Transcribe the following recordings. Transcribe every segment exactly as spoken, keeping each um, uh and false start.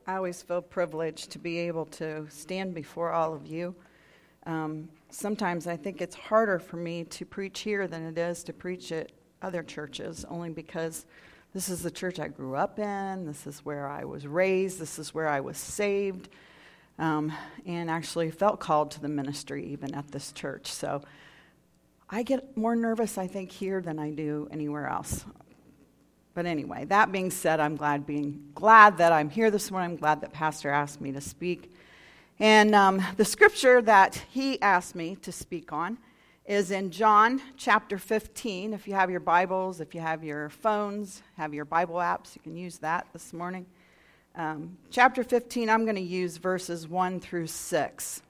I always feel privileged to be able to stand before all of you. Um, sometimes I think it's harder for me to preach here than it is to preach at other churches, only because this is the church I grew up in, this is where I was raised, this is where I was saved, um, and actually felt called to the ministry even at this church. So I get more nervous, I think, here than I do anywhere else. But anyway, that being said, I'm glad being glad that I'm here this morning. I'm glad that Pastor asked me to speak. And um, the scripture that he asked me to speak on is in John chapter fifteen. If you have your Bibles, if you have your phones, have your Bible apps, you can use that this morning. Um, chapter fifteen, I'm going to use verses one through six.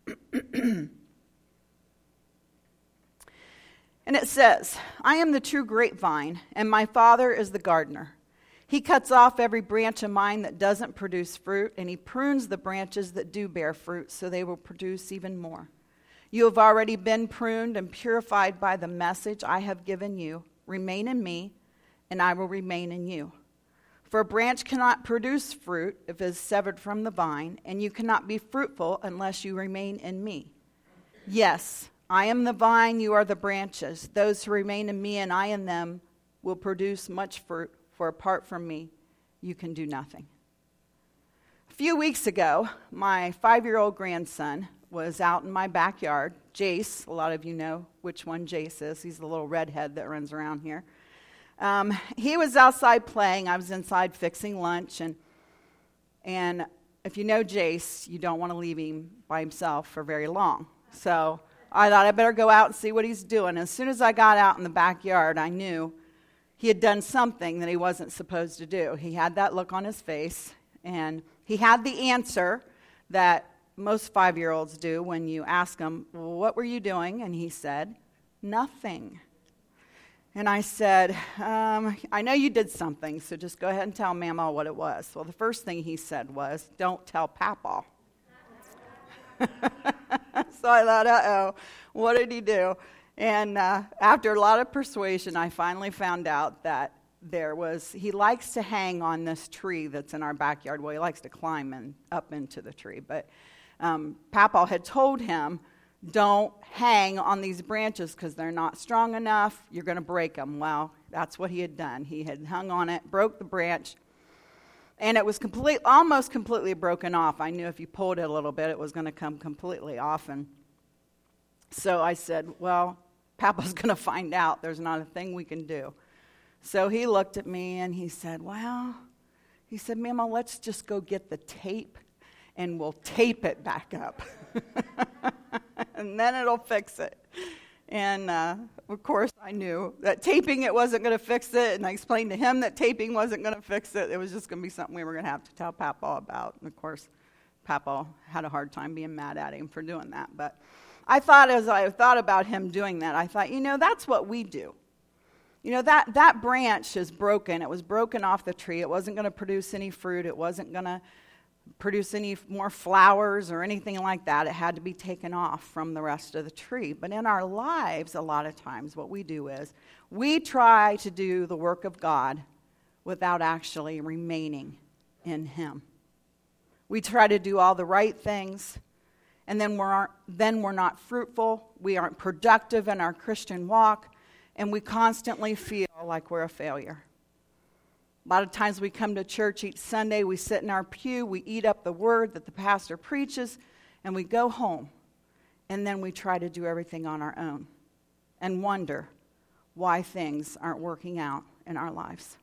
And it says, I am the true grapevine, and my Father is the gardener. He cuts off every branch of mine that doesn't produce fruit, and he prunes the branches that do bear fruit, so they will produce even more. You have already been pruned and purified by the message I have given you. Remain in me, and I will remain in you. For a branch cannot produce fruit if it is severed from the vine, and you cannot be fruitful unless you remain in me. Yes, I am the vine, you are the branches. Those who remain in me and I in them will produce much fruit, for apart from me, you can do nothing. A few weeks ago, my five-year-old grandson was out in my backyard. Jace, a lot of you know which one Jace is. He's the little redhead that runs around here. Um, he was outside playing. I was inside fixing lunch. And, and if you know Jace, you don't want to leave him by himself for very long. So I thought I better go out and see what he's doing. As soon as I got out in the backyard, I knew he had done something that he wasn't supposed to do. He had that look on his face, and he had the answer that most five-year-olds do when you ask them, well, what were you doing? And he said, nothing. And I said, um, I know you did something, so just go ahead and tell Mama what it was. Well, the first thing he said was, don't tell Papa. So I thought, uh-oh, what did he do? And uh, after a lot of persuasion, I finally found out that there was, he likes to hang on this tree that's in our backyard. Well, he likes to climb in, up into the tree. But um, Papa had told him, don't hang on these branches because they're not strong enough. You're going to break them. Well, that's what he had done. He had hung on it, broke the branch. And it was complete, almost completely broken off. I knew if you pulled it a little bit, it was going to come completely off. And so I said, well, Papa's going to find out. There's not a thing we can do. So he looked at me and he said, well, he said, Mama, let's just go get the tape and we'll tape it back up. And then it'll fix it. And, uh, of course, I knew that taping it wasn't going to fix it, and I explained to him that taping wasn't going to fix it. It was just going to be something we were going to have to tell Papa about. And, of course, Papa had a hard time being mad at him for doing that. But I thought, as I thought about him doing that, I thought, you know, that's what we do. You know, that, that branch is broken. It was broken off the tree. It wasn't going to produce any fruit. It wasn't going to produce any more flowers or anything like that. It had to be taken off from the rest of the tree. But in our lives, a lot of times, what we do is we try to do the work of God without actually remaining in Him. We try to do all the right things, and then we're then we're not fruitful. We aren't productive in our Christian walk, and we constantly feel like we're a failure. A lot of times we come to church each Sunday, we sit in our pew, we eat up the word that the pastor preaches, and we go home. And then we try to do everything on our own and wonder why things aren't working out in our lives.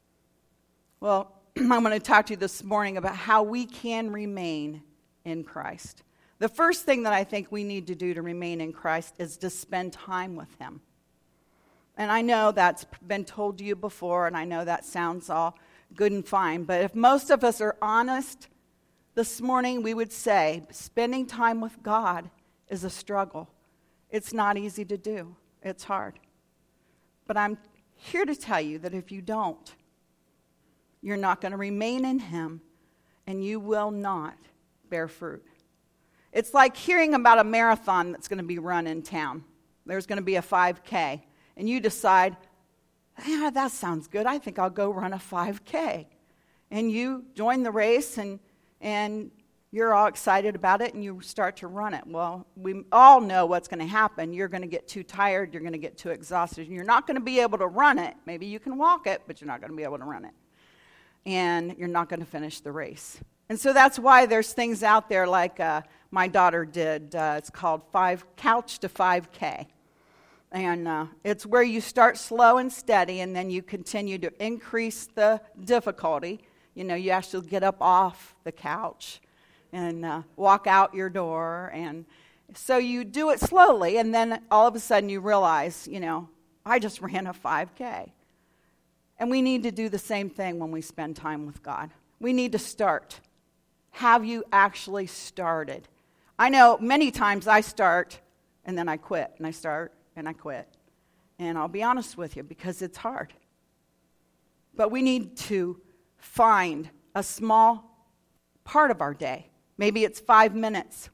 Well, I'm going to talk to you this morning about how we can remain in Christ. The first thing that I think we need to do to remain in Christ is to spend time with Him. And I know that's been told to you before, and I know that sounds all good and fine. But if most of us are honest this morning, we would say spending time with God is a struggle. It's not easy to do. It's hard. But I'm here to tell you that if you don't, you're not going to remain in Him, and you will not bear fruit. It's like hearing about a marathon that's going to be run in town. There's going to be a five K. And you decide, yeah, that sounds good. I think I'll go run a five K. and you join the race, and and you're all excited about it, and you start to run it. Well, we all know what's going to happen. You're going to get too tired. You're going to get too exhausted. And you're not going to be able to run it. Maybe you can walk it, but you're not going to be able to run it. And you're not going to finish the race. And so that's why there's things out there like uh, my daughter did. Uh, it's called five Couch to five K. And uh, it's where you start slow and steady, and then you continue to increase the difficulty. You know, you actually get up off the couch and uh, walk out your door. And so you do it slowly, and then all of a sudden you realize, you know, I just ran a five K. And we need to do the same thing when we spend time with God. We need to start. Have you actually started? I know many times I start, and then I quit, and I start, and I quit. And I'll be honest with you, because it's hard. But we need to find a small part of our day. Maybe it's five minutes.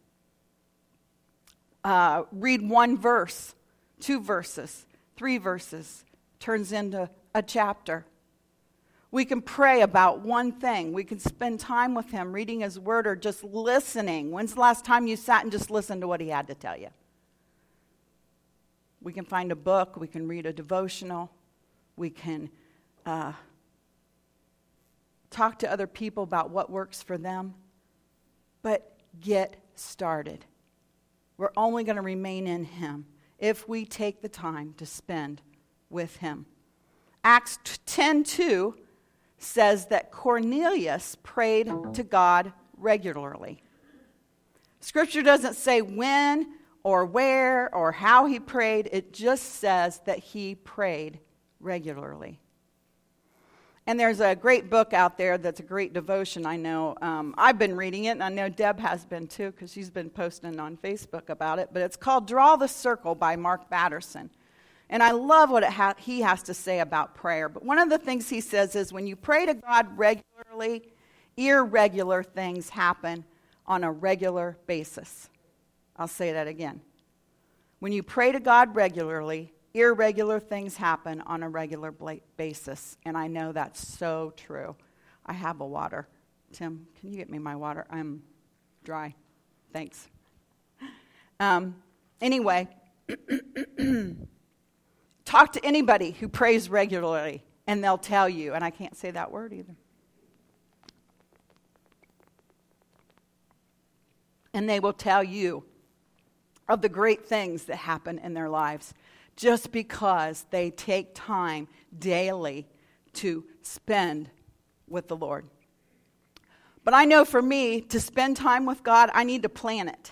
Uh, read one verse, two verses, three verses. Turns into a chapter. We can pray about one thing. We can spend time with him, reading his word or just listening. When's the last time you sat and just listened to what he had to tell you? We can find a book. We can read a devotional. We can uh, talk to other people about what works for them. But get started. We're only going to remain in him if we take the time to spend with him. Acts ten two says that Cornelius prayed to God regularly. Scripture doesn't say when or where or how he prayed. It just says that he prayed regularly. And there's a great book out there that's a great devotion, I know. Um, I've been reading it, and I know Deb has been too, because she's been posting on Facebook about it. But it's called Draw the Circle by Mark Batterson. And I love what it ha- he has to say about prayer. But one of the things he says is when you pray to God regularly, irregular things happen on a regular basis. I'll say that again. When you pray to God regularly, irregular things happen on a regular basis. And I know that's so true. I have a water. Tim, can you get me my water? I'm dry. Thanks. Um, anyway, talk to anybody who prays regularly, and they'll tell you, and I can't say that word either. And they will tell you of the great things that happen in their lives just because they take time daily to spend with the Lord. But I know for me, to spend time with God, I need to plan it.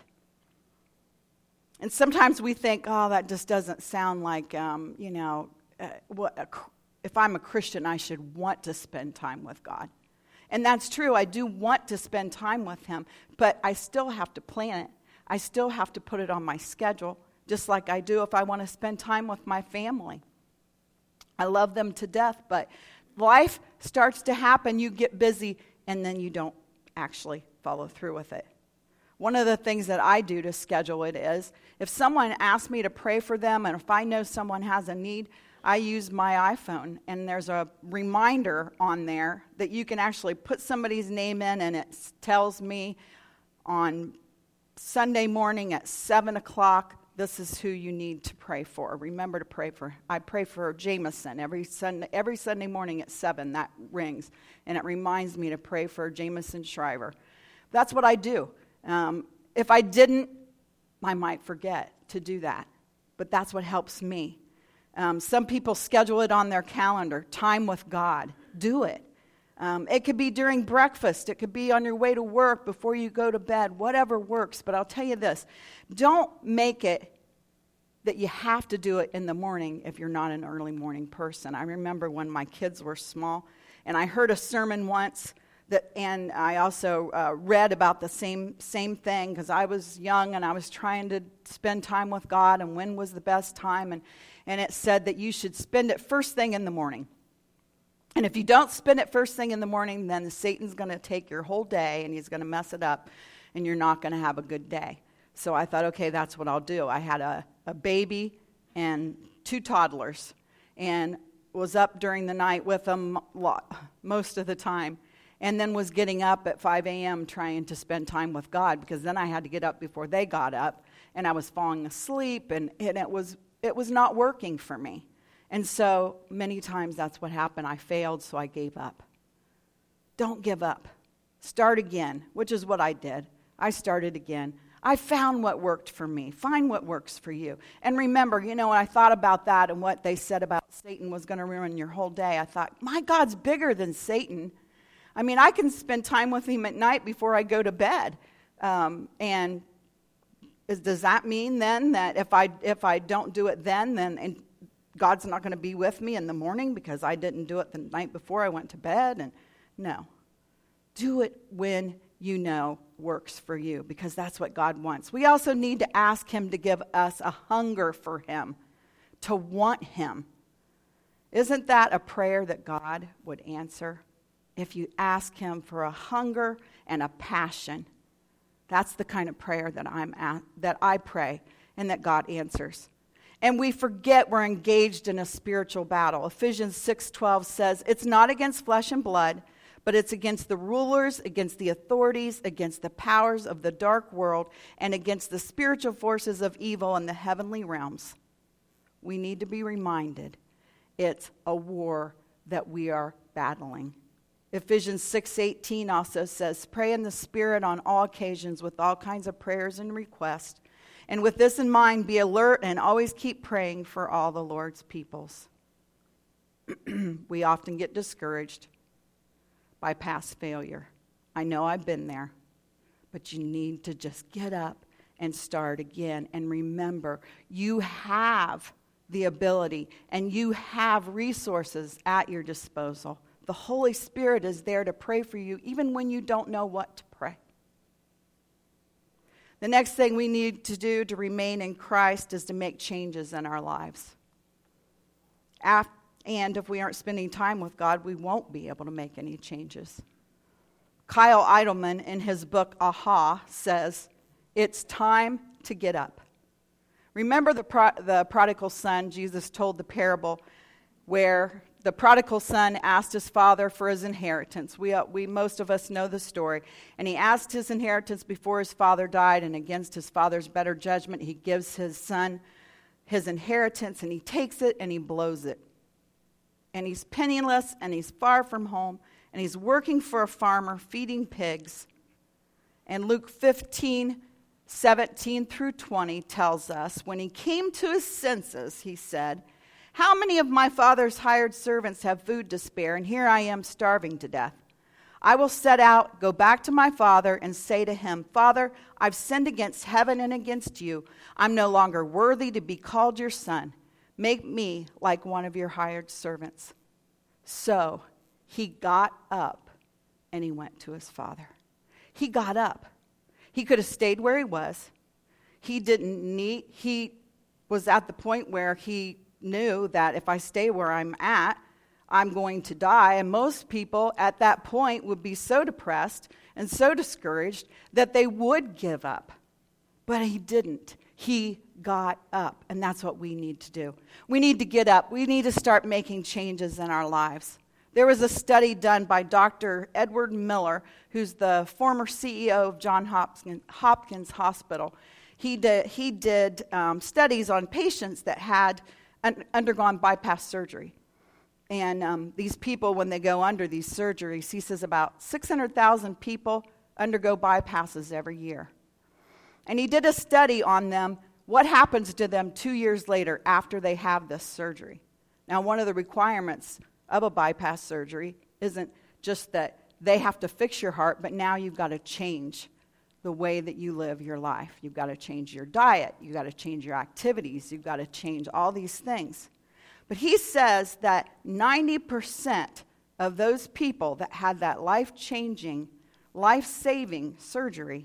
And sometimes we think, oh, that just doesn't sound like, um, you know, uh, what a, if I'm a Christian, I should want to spend time with God. And that's true. I do want to spend time with him, but I still have to plan it. I still have to put it on my schedule, just like I do if I want to spend time with my family. I love them to death, but life starts to happen. You get busy, and then you don't actually follow through with it. One of the things that I do to schedule it is, if someone asks me to pray for them, and if I know someone has a need, I use my iPhone, and there's a reminder on there that you can actually put somebody's name in, and it tells me on Sunday morning at seven o'clock, this is who you need to pray for. Remember to pray for. I pray for Jameson every Sunday, every Sunday morning at seven. That rings, and it reminds me to pray for Jameson Shriver. That's what I do. Um, if I didn't, I might forget to do that. But that's what helps me. Um, some people schedule it on their calendar, time with God. Do it. Um, it could be during breakfast. It could be on your way to work, before you go to bed, whatever works. But I'll tell you this, don't make it that you have to do it in the morning if you're not an early morning person. I remember when my kids were small, and I heard a sermon once, that, and I also uh, read about the same same thing, because I was young and I was trying to spend time with God, and when was the best time, and, and it said that you should spend it first thing in the morning. And if you don't spend it first thing in the morning, then Satan's going to take your whole day and he's going to mess it up, and you're not going to have a good day. So I thought, okay, that's what I'll do. I had a, a baby and two toddlers, and was up during the night with them most of the time. and then was getting up at five a.m. trying to spend time with God, because then I had to get up before they got up, and I was falling asleep, and, and it was it was not working for me. And so many times that's what happened. I failed, so I gave up. Don't give up. Start again, which is what I did. I started again. I found what worked for me. Find what works for you. And remember, you know, when I thought about that and what they said about Satan was going to ruin your whole day, I thought, my God's bigger than Satan. I mean, I can spend time with him at night before I go to bed. Um, and is, does that mean then that if I if I don't do it then, then and God's not going to be with me in the morning because I didn't do it the night before I went to bed? And no. Do it when you know works for you, because that's what God wants. We also need to ask him to give us a hunger for him, to want him. Isn't that a prayer that God would answer? If you ask him for a hunger and a passion, that's the kind of prayer that I'm at, that I pray and that God answers. And we forget we're engaged in a spiritual battle. Ephesians six twelve says, it's not against flesh and blood, but it's against the rulers, against the authorities, against the powers of the dark world, and against the spiritual forces of evil in the heavenly realms. We need to be reminded it's a war that we are battling. Ephesians six eighteen also says, pray in the Spirit on all occasions with all kinds of prayers and requests. And with this in mind, be alert and always keep praying for all the Lord's peoples. We often get discouraged by past failure. I know I've been there, but you need to just get up and start again. And remember, you have the ability and you have resources at your disposal. The Holy Spirit is there to pray for you even when you don't know what to pray. The next thing we need to do to remain in Christ is to make changes in our lives. After And if we aren't spending time with God, we won't be able to make any changes. Kyle Idleman, in his book, Aha, says, it's time to get up. Remember the, pro- the prodigal son? Jesus told the parable where the prodigal son asked his father for his inheritance. We, uh, we most of us know the story. And he asked his inheritance before his father died, and against his father's better judgment, he gives his son his inheritance, and he takes it and he blows it. And he's penniless, and he's far from home, and he's working for a farmer, feeding pigs. And Luke fifteen, seventeen through twenty tells us, when he came to his senses, he said, how many of my father's hired servants have food to spare, and here I am starving to death? I will set out, go back to my father, and say to him, Father, I've sinned against heaven and against you. I'm no longer worthy to be called your son. Make me like one of your hired servants. So he got up and he went to his father. He got up. He could have stayed where he was. He didn't need, he was at the point where he knew that if I stay where I'm at, I'm going to die. And most people at that point would be so depressed and so discouraged that they would give up. But he didn't. He got up, and that's what we need to do. We need to get up. We need to start making changes in our lives. There was a study done by Doctor Edward Miller, who's the former C E O of Johns Hopkins Hospital. He did, he did um, studies on patients that had un- undergone bypass surgery. And um, these people, when they go under these surgeries, he says about six hundred thousand people undergo bypasses every year. And he did a study on them, what happens to them two years later after they have this surgery. Now, one of the requirements of a bypass surgery isn't just that they have to fix your heart, but now you've got to change the way that you live your life. You've got to change your diet. You've got to change your activities. You've got to change all these things. But he says that ninety percent of those people that had that life-changing, life-saving surgery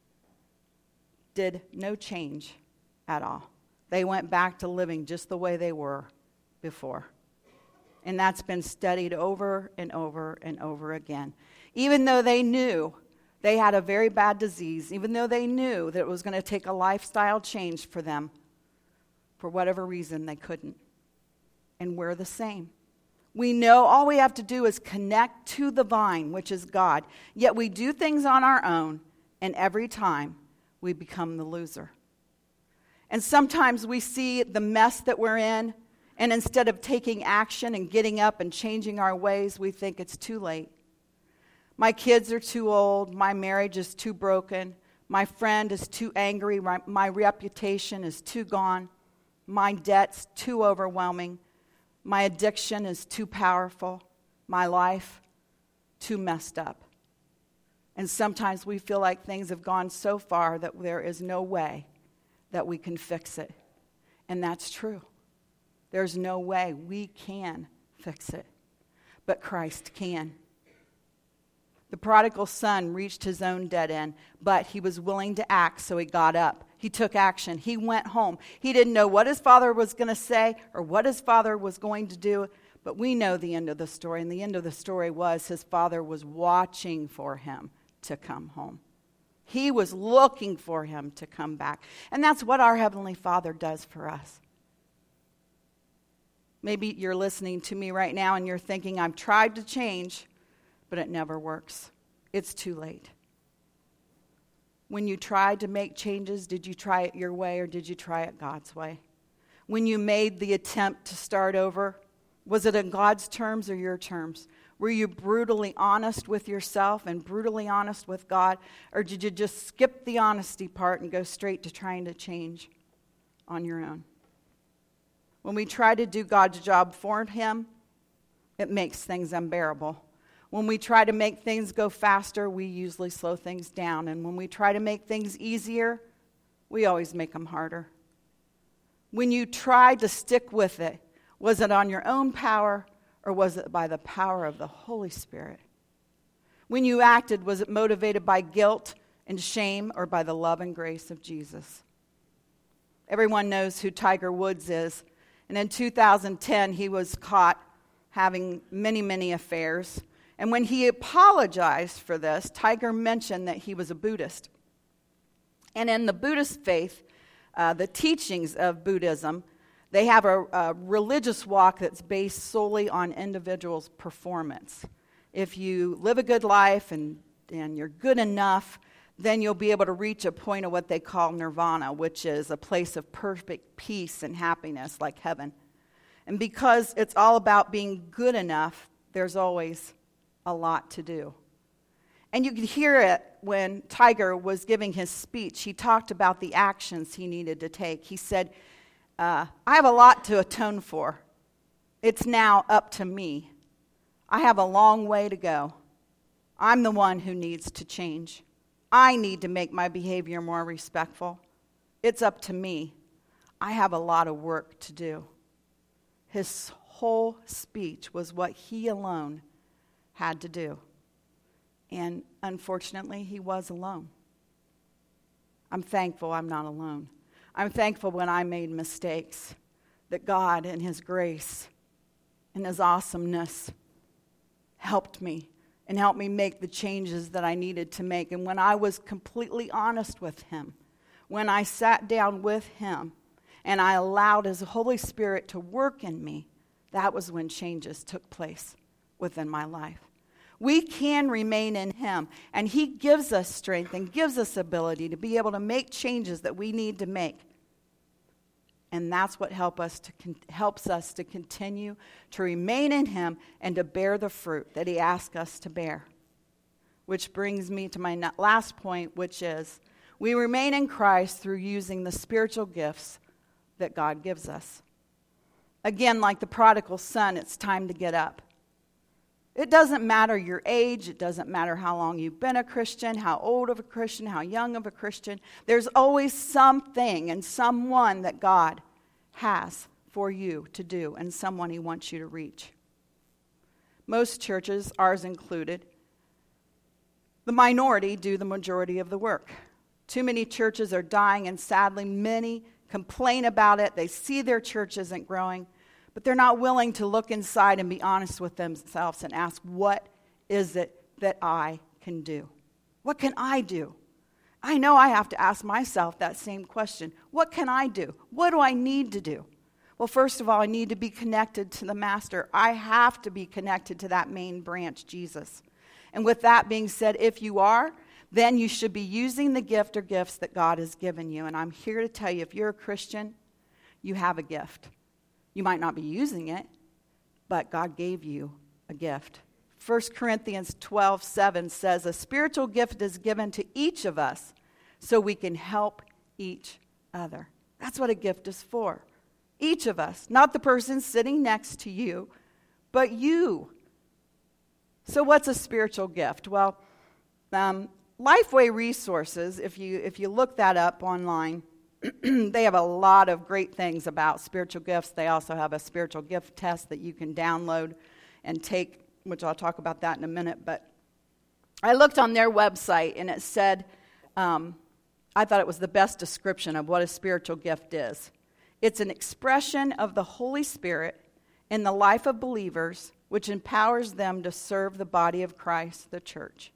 did no change at all. They went back to living just the way they were before. And that's been studied over and over and over again. Even though they knew they had a very bad disease, even though they knew that it was going to take a lifestyle change for them, for whatever reason, they couldn't. And we're the same. We know all we have to do is connect to the vine, which is God. Yet we do things on our own, and every time we become the loser. And sometimes we see the mess that we're in, and instead of taking action and getting up and changing our ways, we think it's too late. My kids are too old. My marriage is too broken. My friend is too angry. My, my reputation is too gone. My debt's too overwhelming. My addiction is too powerful. My life, too messed up. And sometimes we feel like things have gone so far that there is no way that we can fix it. And that's true. There's no way we can fix it. But Christ can. The prodigal son reached his own dead end, but he was willing to act, so he got up. He took action. He went home. He didn't know what his father was going to say or what his father was going to do, but we know the end of the story. And the end of the story was his father was watching for him to come home. He was looking for him to come back. And that's what our Heavenly Father does for us. Maybe you're listening to me right now and you're thinking, I've tried to change, but it never works. It's too late. When you tried to make changes, did you try it your way or did you try it God's way? When you made the attempt to start over, was it in God's terms or your terms? Were you brutally honest with yourself and brutally honest with God? Or did you just skip the honesty part and go straight to trying to change on your own? When we try to do God's job for Him, it makes things unbearable. When we try to make things go faster, we usually slow things down. And when we try to make things easier, we always make them harder. When you tried to stick with it, was it on your own power or was it by the power of the Holy Spirit? When you acted, was it motivated by guilt and shame or by the love and grace of Jesus? Everyone knows who Tiger Woods is. And in two thousand ten, he was caught having many, many affairs. And when he apologized for this, Tiger mentioned that he was a Buddhist. And in the Buddhist faith, uh, the teachings of Buddhism, they have a, a religious walk that's based solely on individuals' performance. If you live a good life and, and you're good enough, then you'll be able to reach a point of what they call nirvana, which is a place of perfect peace and happiness like heaven. And because it's all about being good enough, there's always a lot to do. And you could hear it when Tiger was giving his speech. He talked about the actions he needed to take. He said, uh, I have a lot to atone for. It's now up to me. I have a long way to go. I'm the one who needs to change. I need to make my behavior more respectful. It's up to me. I have a lot of work to do. His whole speech was what he alone had to do. And unfortunately, he was alone. I'm thankful I'm not alone. I'm thankful when I made mistakes that God in His grace and His awesomeness helped me and helped me make the changes that I needed to make. And when I was completely honest with Him, when I sat down with Him and I allowed His Holy Spirit to work in me, that was when changes took place within my life. We can remain in Him, and He gives us strength and gives us ability to be able to make changes that we need to make. And that's what help us to con- helps us to continue to remain in Him and to bear the fruit that He asks us to bear. Which brings me to my last point, which is we remain in Christ through using the spiritual gifts that God gives us. Again, like the prodigal son, it's time to get up. It doesn't matter your age. It doesn't matter how long you've been a Christian, how old of a Christian, how young of a Christian. There's always something and someone that God has for you to do and someone He wants you to reach. Most churches, ours included, the minority do the majority of the work. Too many churches are dying, and sadly, many complain about it. They see their church isn't growing. But they're not willing to look inside and be honest with themselves and ask, what is it that I can do? What can I do? I know I have to ask myself that same question. What can I do? What do I need to do? Well, first of all, I need to be connected to the Master. I have to be connected to that main branch, Jesus. And with that being said, if you are, then you should be using the gift or gifts that God has given you. And I'm here to tell you, if you're a Christian, you have a gift. You might not be using it, but God gave you a gift. First Corinthians twelve seven says, a spiritual gift is given to each of us so we can help each other. That's what a gift is for. Each of us, not the person sitting next to you, but you. So what's a spiritual gift? Well, um, Lifeway Resources, if you if you look that up online, they have a lot of great things about spiritual gifts. They also have a spiritual gift test that you can download and take, which I'll talk about that in a minute. But I looked on their website, and it said, um, I thought it was the best description of what a spiritual gift is. It's an expression of the Holy Spirit in the life of believers, which empowers them to serve the body of Christ, the church.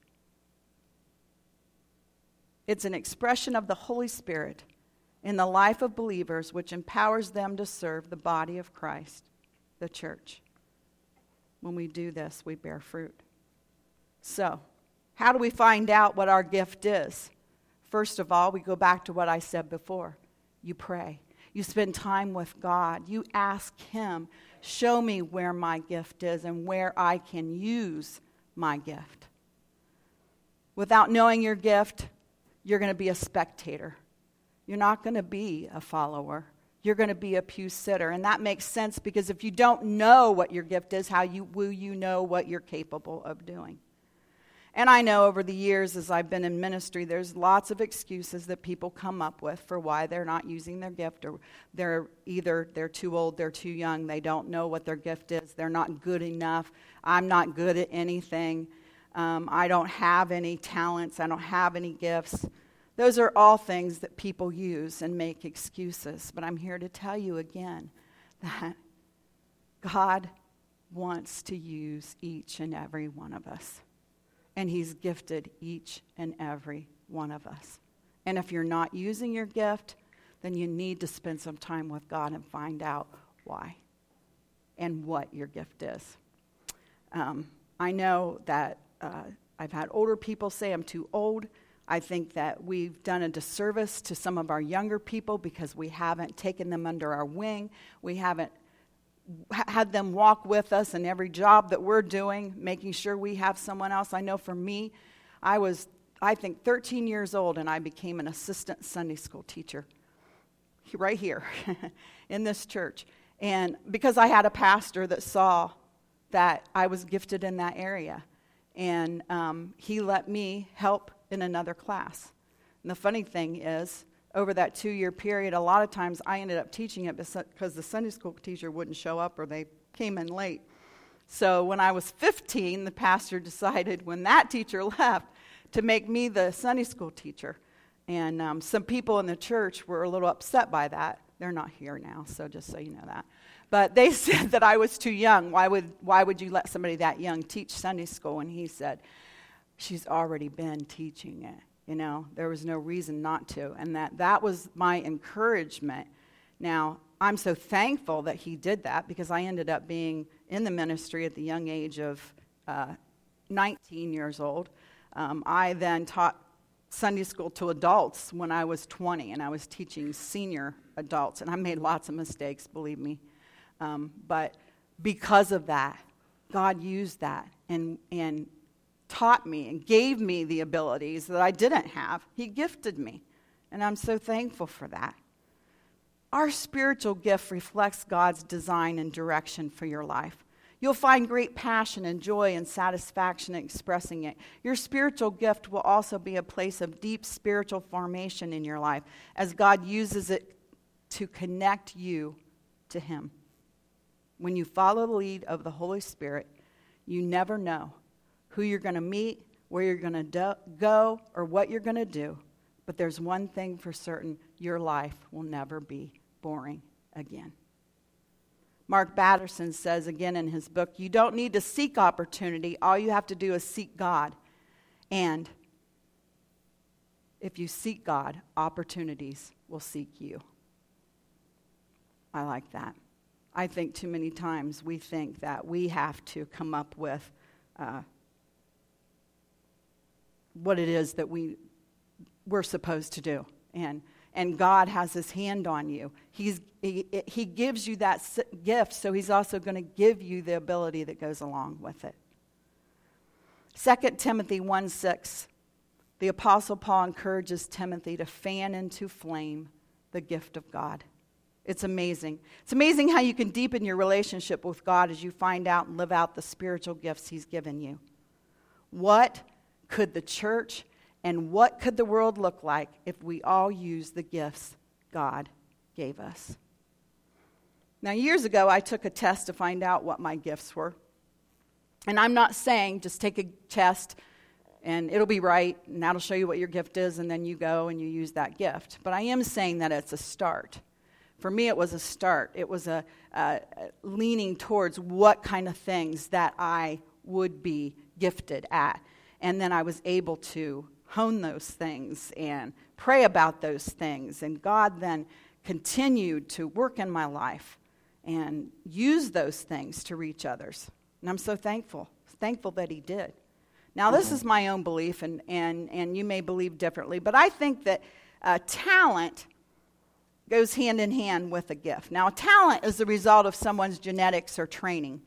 It's an expression of the Holy Spirit in the life of believers, which empowers them to serve the body of Christ, the church. When we do this, we bear fruit. So, how do we find out what our gift is? First of all, we go back to what I said before. You pray. You spend time with God. You ask Him, show me where my gift is and where I can use my gift. Without knowing your gift, you're going to be a spectator. You're not going to be a follower. You're going to be a pew sitter. And that makes sense because if you don't know what your gift is, how you, will you know what you're capable of doing? And I know over the years as I've been in ministry, there's lots of excuses that people come up with for why they're not using their gift, or they're either they're too old, they're too young, they don't know what their gift is, they're not good enough, I'm not good at anything, um, I don't have any talents, I don't have any gifts. Those are all things that people use and make excuses. But I'm here to tell you again that God wants to use each and every one of us. And He's gifted each and every one of us. And if you're not using your gift, then you need to spend some time with God and find out why and what your gift is. Um, I know that uh, I've had older people say I'm too old. I think that we've done a disservice to some of our younger people because we haven't taken them under our wing. We haven't had them walk with us in every job that we're doing, making sure we have someone else. I know for me, I was, I think, thirteen years old, and I became an assistant Sunday school teacher right here in this church. And because I had a pastor that saw that I was gifted in that area, and um, he let me help in another class. And the funny thing is, over that two-year period, a lot of times I ended up teaching it because the Sunday school teacher wouldn't show up or they came in late. So when I was fifteen, the pastor decided when that teacher left to make me the Sunday school teacher. And um, some people in the church were a little upset by that. They're not here now, so just so you know that. But they said that I was too young. Why would why would you let somebody that young teach Sunday school? And he said, she's already been teaching it. You know, there was no reason not to. And that, that was my encouragement. Now, I'm so thankful that he did that because I ended up being in the ministry at the young age of uh, nineteen years old. Um, I then taught Sunday school to adults when I was twenty, and I was teaching senior adults. And I made lots of mistakes, believe me. Um, but because of that, God used that and and taught me and gave me the abilities that I didn't have. He gifted me, and I'm so thankful for that. Our spiritual gift reflects God's design and direction for your life. You'll find great passion and joy and satisfaction in expressing it. Your spiritual gift will also be a place of deep spiritual formation in your life as God uses it to connect you to Him. When you follow the lead of the Holy Spirit, you never know who you're going to meet, where you're going to do- go, or what you're going to do. But there's one thing for certain, your life will never be boring again. Mark Batterson says again in his book, you don't need to seek opportunity. All you have to do is seek God. And if you seek God, opportunities will seek you. I like that. I think too many times we think that we have to come up with uh, what it is that we, we're supposed to do. And and God has his hand on you. He's, he, he gives you that gift, so he's also going to give you the ability that goes along with it. Second Timothy one six, the Apostle Paul encourages Timothy to fan into flame the gift of God. It's amazing. It's amazing how you can deepen your relationship with God as you find out and live out the spiritual gifts he's given you. What could the church and what could the world look like if we all used the gifts God gave us? Now, years ago, I took a test to find out what my gifts were. And I'm not saying just take a test and it'll be right, and that'll show you what your gift is, and then you go and you use that gift. But I am saying that it's a start. For me, it was a start. It was a, a leaning towards what kind of things that I would be gifted at. And then I was able to hone those things and pray about those things. And God then continued to work in my life and use those things to reach others. And I'm so thankful, thankful that he did. Now, this is my own belief, and, and, and you may believe differently, but I think that uh, talent goes hand in hand with a gift. Now, a talent is the result of someone's genetics or training,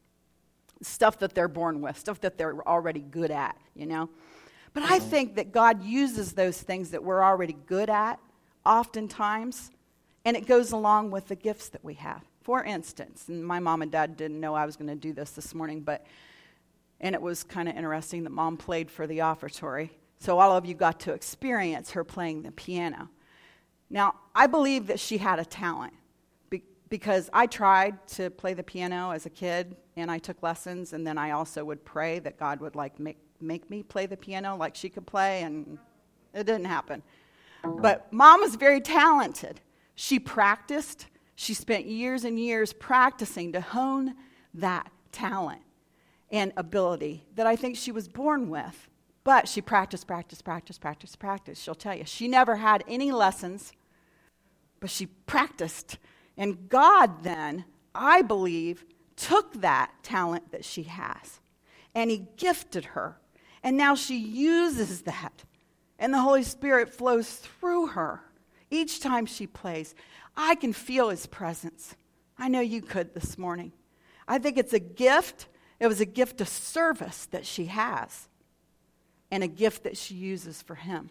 stuff that they're born with, stuff that they're already good at, you know. But I think that God uses those things that we're already good at oftentimes, and it goes along with the gifts that we have. For instance, and my mom and dad didn't know I was going to do this this morning, but and it was kind of interesting that Mom played for the offertory, so all of you got to experience her playing the piano. Now, I believe that she had a talent be- because I tried to play the piano as a kid, and I took lessons, and then I also would pray that God would like make make me play the piano like she could play, and it didn't happen. But Mom was very talented. She practiced. She spent years and years practicing to hone that talent and ability that I think she was born with. But she practiced, practiced, practiced, practiced, practiced. She'll tell you. She never had any lessons, but she practiced. And God then, I believe, took that talent that she has, and he gifted her. And now she uses that. And the Holy Spirit flows through her each time she plays. I can feel his presence. I know you could this morning. I think it's a gift. It was a gift of service that she has, and a gift that she uses for him.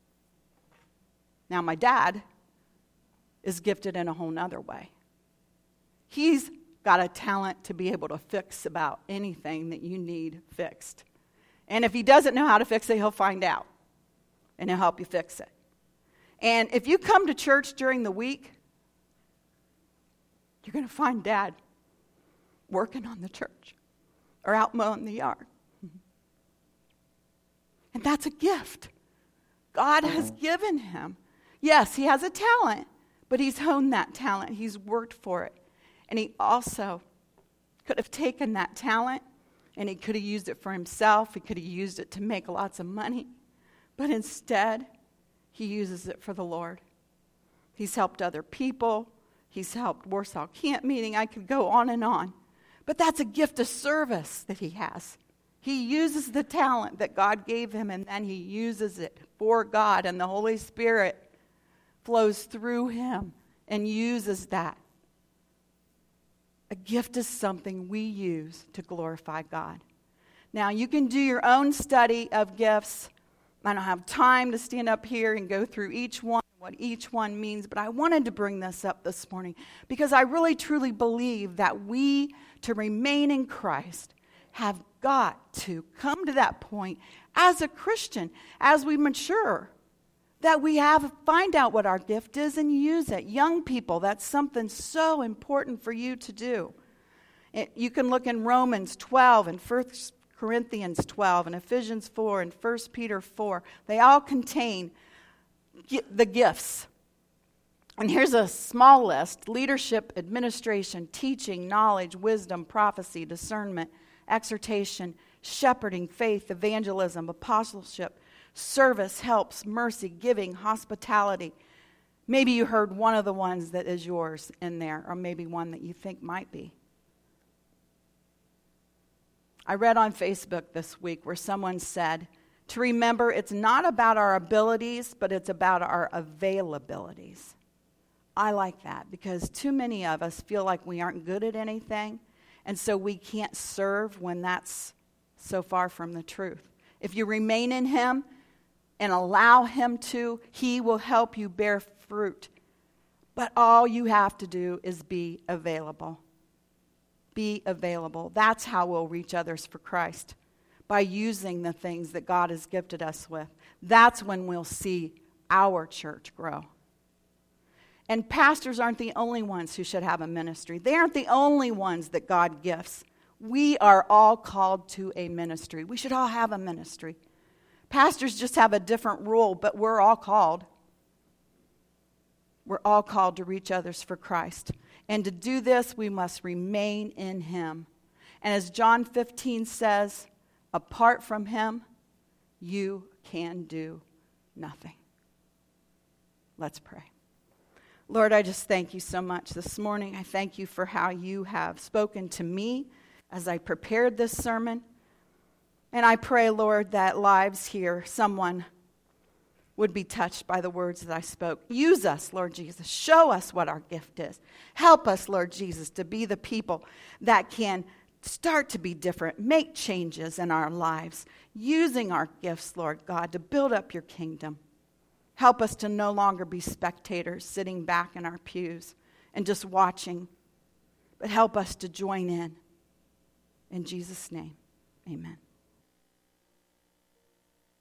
Now, my dad is gifted in a whole nother way. He's got a talent to be able to fix about anything that you need fixed. And if he doesn't know how to fix it, he'll find out, and he'll help you fix it. And if you come to church during the week, you're going to find Dad working on the church or out mowing the yard. And that's a gift God has given him. Yes, he has a talent, but he's honed that talent. He's worked for it. And he also could have taken that talent and he could have used it for himself. He could have used it to make lots of money. But instead, he uses it for the Lord. He's helped other people. He's helped Warsaw Camp Meeting. I could go on and on. But that's a gift of service that he has. He uses the talent that God gave him, and then he uses it for God, and the Holy Spirit flows through him and uses that. A gift is something we use to glorify God. Now, you can do your own study of gifts. I don't have time to stand up here and go through each one, what each one means, but I wanted to bring this up this morning because I really truly believe that we, to remain in Christ, have got to come to that point as a Christian, as we mature, that we have find out what our gift is and use it. Young people, that's something so important for you to do. It, you can look in Romans twelve and First Corinthians twelve and Ephesians four and First Peter four. They all contain the gifts. And here's a small list: leadership, administration, teaching, knowledge, wisdom, prophecy, discernment, exhortation, shepherding, faith, evangelism, apostleship, service, helps, mercy, giving, hospitality, Maybe you heard one of the ones that is yours in there, or maybe one that you think might be. I read on Facebook this week where someone said, to remember it's not about our abilities, but it's about our availabilities. I like that because too many of us feel like we aren't good at anything, and so we can't serve when that's so far from the truth. If you remain in Him and allow Him to, He will help you bear fruit. But all you have to do is be available. Be available. That's how we'll reach others for Christ, by using the things that God has gifted us with. That's when we'll see our church grow. And pastors aren't the only ones who should have a ministry. They aren't the only ones that God gifts. We are all called to a ministry. We should all have a ministry. Pastors just have a different role, but we're all called. We're all called to reach others for Christ. And to do this, we must remain in Him. And as John fifteen says, apart from Him, you can do nothing. Let's pray. Lord, I just thank you so much this morning. I thank you for how you have spoken to me as I prepared this sermon. And I pray, Lord, that lives here, someone would be touched by the words that I spoke. Use us, Lord Jesus. Show us what our gift is. Help us, Lord Jesus, to be the people that can start to be different, make changes in our lives, using our gifts, Lord God, to build up your kingdom. Help us to no longer be spectators sitting back in our pews and just watching, but help us to join in. In Jesus' name, amen.